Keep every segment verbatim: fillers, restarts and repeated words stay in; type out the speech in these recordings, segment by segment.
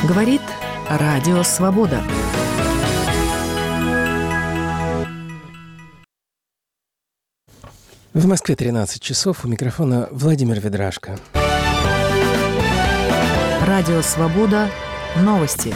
Говорит Радио Свобода. В Москве тринадцать часов. У микрофона Владимир Ведрашко. Радио Свобода. Новости.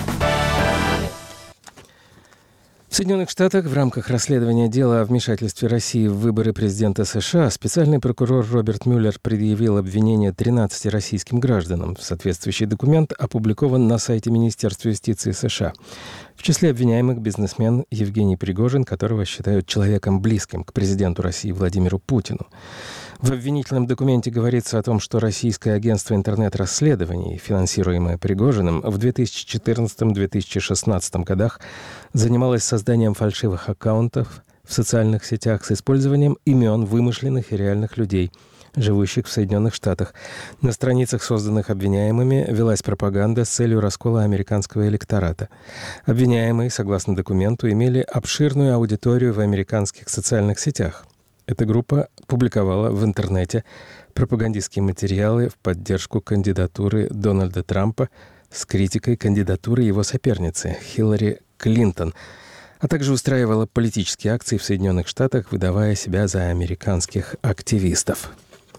В Соединенных Штатах в рамках расследования дела о вмешательстве России в выборы президента США специальный прокурор Роберт Мюллер предъявил обвинение тринадцати российским гражданам. Соответствующий документ опубликован на сайте Министерства юстиции США. В числе обвиняемых бизнесмен Евгений Пригожин, которого считают человеком близким к президенту России Владимиру Путину. В обвинительном документе говорится о том, что российское агентство интернет-расследований, финансируемое Пригожиным, в две тысячи четырнадцатом - две тысячи шестнадцатом годах занималось созданием фальшивых аккаунтов в социальных сетях с использованием имен вымышленных и реальных людей, живущих в Соединенных Штатах. На страницах, созданных обвиняемыми, велась пропаганда с целью раскола американского электората. Обвиняемые, согласно документу, имели обширную аудиторию в американских социальных сетях. Эта группа публиковала в интернете пропагандистские материалы в поддержку кандидатуры Дональда Трампа с критикой кандидатуры его соперницы Хиллари Клинтон, а также устраивала политические акции в Соединенных Штатах, выдавая себя за американских активистов.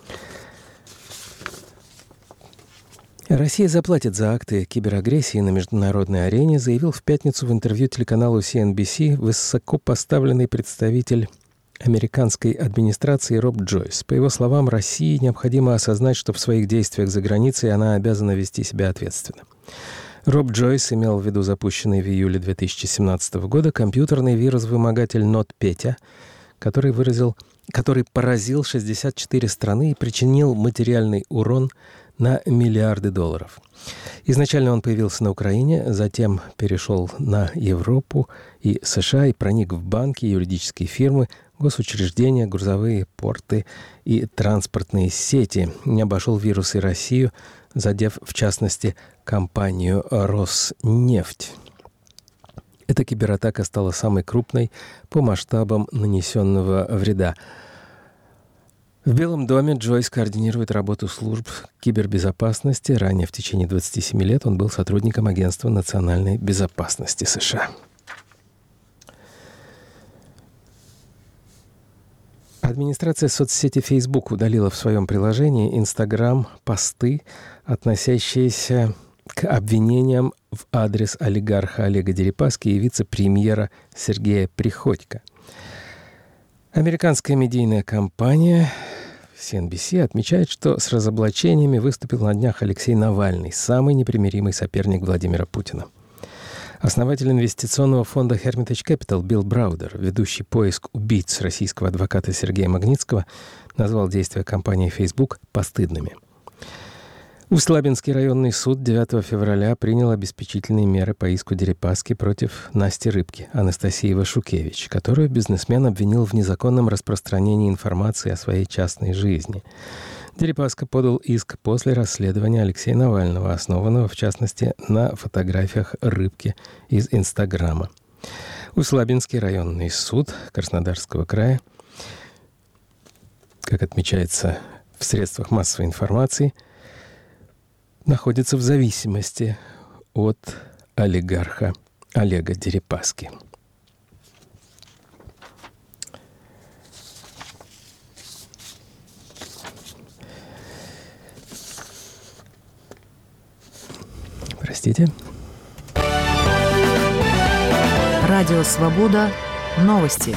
Россия заплатит за акты киберагрессии на международной арене, заявил в пятницу в интервью телеканалу си эн би си высокопоставленный представитель американской администрации Роб Джойс. По его словам, России необходимо осознать, что в своих действиях за границей она обязана вести себя ответственно. Роб Джойс имел в виду запущенный в июле две тысячи семнадцатого года компьютерный вирус-вымогатель NotPetya, который, выразил, который поразил шестьдесят четыре страны и причинил материальный урон на миллиарды долларов. Изначально он появился на Украине, затем перешел на Европу и США и проник в банки, юридические фирмы, госучреждения, грузовые порты и транспортные сети. Не обошел вирус и Россию, задев, в частности, компанию «Роснефть». Эта кибератака стала самой крупной по масштабам нанесенного вреда. В Белом доме Джойс координирует работу служб кибербезопасности. Ранее, в течение двадцати семи лет, он был сотрудником Агентства национальной безопасности США. Администрация соцсети Facebook удалила в своем приложении Instagram посты, относящиеся к обвинениям в адрес олигарха Олега Дерипаски и вице-премьера Сергея Приходько. Американская медийная компания си эн би си отмечает, что с разоблачениями выступил на днях Алексей Навальный, самый непримиримый соперник Владимира Путина. Основатель инвестиционного фонда Hermitage Capital Билл Браудер, ведущий поиск убийц российского адвоката Сергея Магнитского, назвал действия компании Facebook постыдными. Усть-Лабинский районный суд девятого февраля принял обеспечительные меры по иску Дерипаски против Насти Рыбки, Анастасии Вашукевич, которую бизнесмен обвинил в незаконном распространении информации о своей частной жизни. Дерипаска подал иск после расследования Алексея Навального, основанного, в частности, на фотографиях Рыбки из Инстаграма. Усть-Лабинский районный суд Краснодарского края, как отмечается в средствах массовой информации, находится в зависимости от олигарха Олега Дерипаски. Простите. Радио Свобода. Новости.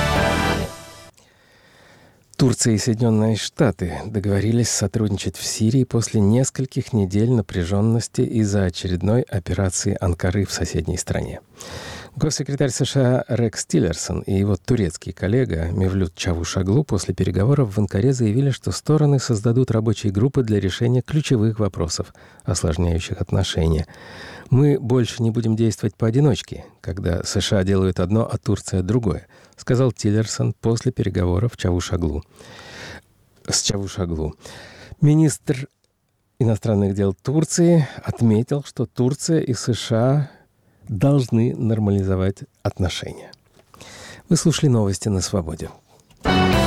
Турция и Соединенные Штаты договорились сотрудничать в Сирии после нескольких недель напряженности из-за очередной операции Анкары в соседней стране. Госсекретарь США Рекс Тиллерсон и его турецкий коллега Мевлют Чавушоглу после переговоров в Анкаре заявили, что стороны создадут рабочие группы для решения ключевых вопросов, осложняющих отношения. «Мы больше не будем действовать поодиночке, когда США делают одно, а Турция другое», сказал Тиллерсон после переговоров Чавушоглу. с Чавушоглу. Министр иностранных дел Турции отметил, что Турция и США должны нормализовать отношения. Вы слушали новости на Свободе.